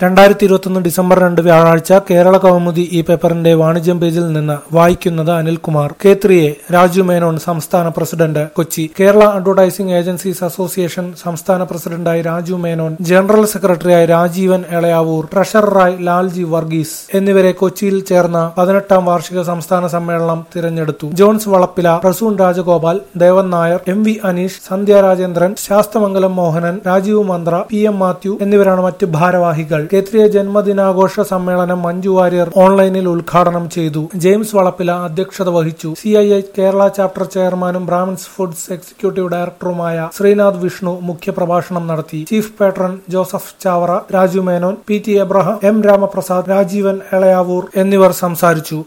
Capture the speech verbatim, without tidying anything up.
രണ്ടായിരത്തി ഇരുപത്തൊന്ന് ഡിസംബർ രണ്ട് വ്യാഴാഴ്ച കേരള കൗമുദി ഈ പേപ്പറിന്റെ വാണിജ്യം പേജിൽ നിന്ന് വായിക്കുന്നത് Anilkumar. K three A Raju Menon സംസ്ഥാന president. Kochi. Kerala advertising agencies association സംസ്ഥാന പ്രസിഡന്റായി രാജു മേനോൻ, ജനറൽ സെക്രട്ടറിയായി രാജീവൻ എളയാവൂർ, ട്രഷററായി ലാൽജി വർഗീസ് എന്നിവരെ കൊച്ചിയിൽ ചേർന്ന പതിനെട്ടാം വാർഷിക സംസ്ഥാന സമ്മേളനം തിരഞ്ഞെടുത്തു. Johns Valappila, Prasoon Rajagopal, Devan Nair, M V Aneesh, Sandhya Rajendran, Sasthamangalam Mohanan, Rajeev Manthra, P M Mathew എന്നിവരാണ് മറ്റ് ഭാരവാഹികൾ. കെ ത്രീ എ ജന്മദിനാഘോഷ സമ്മേളനം മഞ്ജു വാര്യർ ഓൺലൈനിൽ ഉദ്ഘാടനം ചെയ്തു. ജെയിംസ് വളപ്പില അധ്യക്ഷത വഹിച്ചു. C I I Kerala chapter ചെയർമാനും ബ്രാഹ്മിൺസ് ഫുഡ്സ് എക്സിക്യൂട്ടീവ് ഡയറക്ടറുമായ ശ്രീനാഥ് വിഷ്ണു മുഖ്യപ്രഭാഷണം നടത്തി. Chief patron Joseph Chavara, Raju Menon, P T Abraham, M Ramaprasad, Rajeevan Elayavoor എന്നിവർ സംസാരിച്ചു.